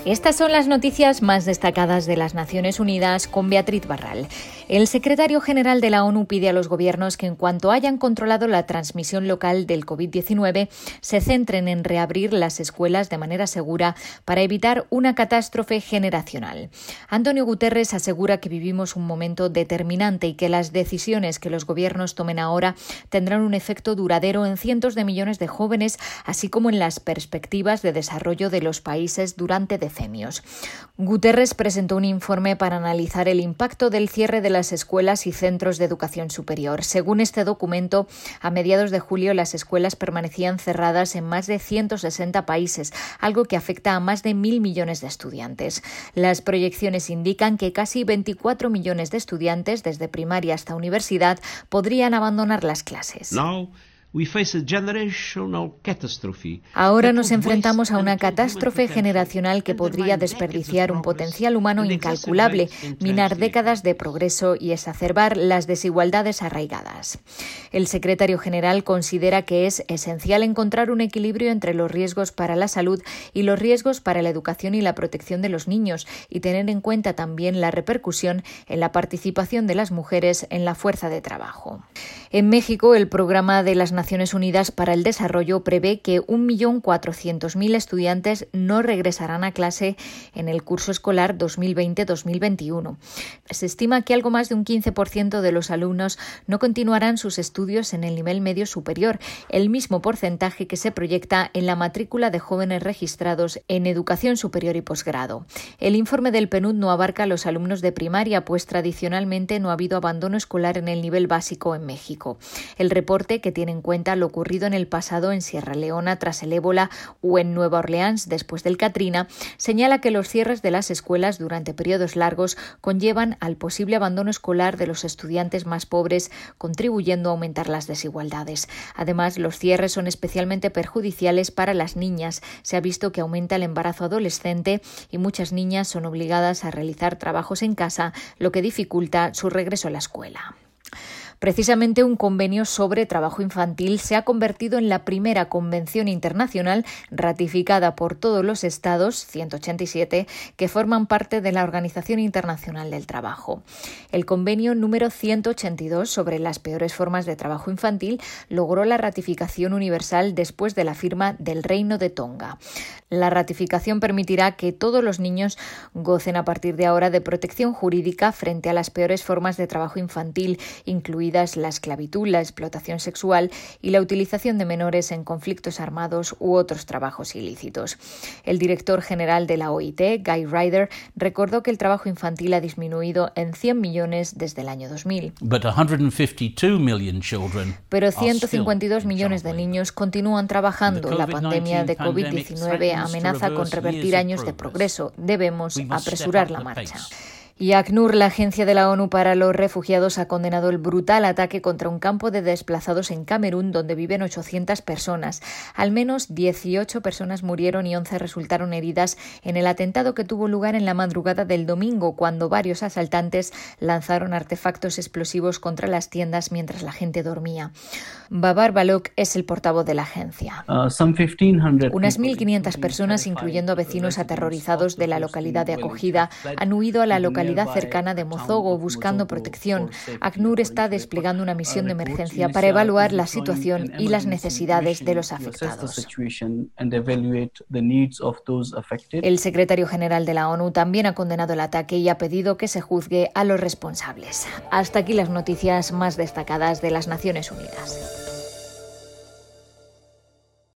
Estas son las noticias más destacadas de las Naciones Unidas con Beatriz Barral. El secretario general de la ONU pide a los gobiernos que en cuanto hayan controlado la transmisión local del COVID-19 se centren en reabrir las escuelas de manera segura para evitar una catástrofe generacional. Antonio Guterres asegura que vivimos un momento determinante y que las decisiones que los gobiernos tomen ahora tendrán un efecto duradero en cientos de millones de jóvenes, así como en las perspectivas de desarrollo de los países durante decenios. Guterres presentó un informe para analizar el impacto del cierre de las escuelas y centros de educación superior. Según este documento, a mediados de julio las escuelas permanecían cerradas en más de 160 países, algo que afecta a más de 1.000 millones de estudiantes. Las proyecciones indican que casi 24 millones de estudiantes, desde primaria hasta universidad, podrían abandonar las clases. Ahora nos enfrentamos a una catástrofe generacional que podría desperdiciar un potencial humano incalculable, minar décadas de progreso y exacerbar las desigualdades arraigadas. El secretario general considera que es esencial encontrar un equilibrio entre los riesgos para la salud y los riesgos para la educación y la protección de los niños, y tener en cuenta también la repercusión en la participación de las mujeres en la fuerza de trabajo. En México, el Programa de las Naciones Unidas para el Desarrollo prevé que 1.400.000 estudiantes no regresarán a clase en el curso escolar 2020-2021. Se estima que algo más de un 15% de los alumnos no continuarán sus estudios en el nivel medio superior, el mismo porcentaje que se proyecta en la matrícula de jóvenes registrados en educación superior y posgrado. El informe del PNUD no abarca a los alumnos de primaria, pues tradicionalmente no ha habido abandono escolar en el nivel básico en México. El reporte, que tiene en cuenta lo ocurrido en el pasado en Sierra Leona tras el ébola o en Nueva Orleans después del Katrina, señala que los cierres de las escuelas durante periodos largos conllevan al posible abandono escolar de los estudiantes más pobres, contribuyendo a aumentar las desigualdades. Además, los cierres son especialmente perjudiciales para las niñas. Se ha visto que aumenta el embarazo adolescente y muchas niñas son obligadas a realizar trabajos en casa, lo que dificulta su regreso a la escuela. Precisamente un convenio sobre trabajo infantil se ha convertido en la primera convención internacional ratificada por todos los estados, 187, que forman parte de la Organización Internacional del Trabajo. El convenio número 182 sobre las peores formas de trabajo infantil logró la ratificación universal después de la firma del Reino de Tonga. La ratificación permitirá que todos los niños gocen a partir de ahora de protección jurídica frente a las peores formas de trabajo infantil, incluidas la esclavitud, la explotación sexual y la utilización de menores en conflictos armados u otros trabajos ilícitos. El director general de la OIT, Guy Ryder, recordó que el trabajo infantil ha disminuido en 100 millones desde el año 2000. Pero 152 millones de niños continúan trabajando. La pandemia de COVID-19 amenaza con revertir años de progreso. Debemos apresurar la marcha. Y ACNUR, la Agencia de la ONU para los Refugiados, ha condenado el brutal ataque contra un campo de desplazados en Camerún, donde viven 800 personas. Al menos 18 personas murieron y 11 resultaron heridas en el atentado que tuvo lugar en la madrugada del domingo, cuando varios asaltantes lanzaron artefactos explosivos contra las tiendas mientras la gente dormía. Babar Baloch es el portavoz de la agencia. Unas 1.500 personas, incluyendo a vecinos aterrorizados de la localidad de acogida, han huido a la localidad cercana de Mozogo buscando protección. ACNUR está desplegando una misión de emergencia para evaluar la situación y las necesidades de los afectados. El secretario general de la ONU también ha condenado el ataque y ha pedido que se juzgue a los responsables. Hasta aquí las noticias más destacadas de las Naciones Unidas.